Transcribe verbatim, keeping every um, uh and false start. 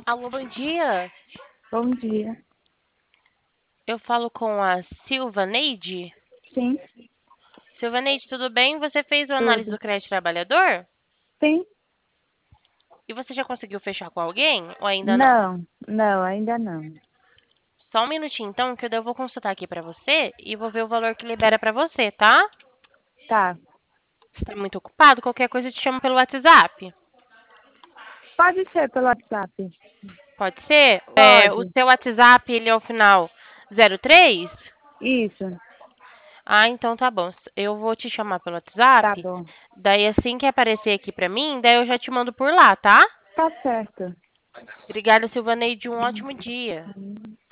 Alô, bom dia. Bom dia. Eu falo com a Silvaneide. Sim, Silvaneide, tudo bem? Você fez a análise tudo. do crédito trabalhador? Sim? E você já conseguiu fechar com alguém ou ainda não? Não, não, ainda não. Só um minutinho, então, que eu vou consultar aqui pra você e vou ver o valor que libera pra você, tá? Tá. Você tá muito ocupado? Qualquer coisa eu te chamo pelo WhatsApp. Pode ser pelo WhatsApp. Pode ser? É, o Pode. seu WhatsApp, ele é o final zero três? Isso. Ah, então tá bom. Eu vou te chamar pelo Tá WhatsApp. bom. Daí, assim que aparecer aqui pra mim, daí eu já te mando por lá, tá? Tá certo. Obrigada, Silvaneide. Um ótimo dia.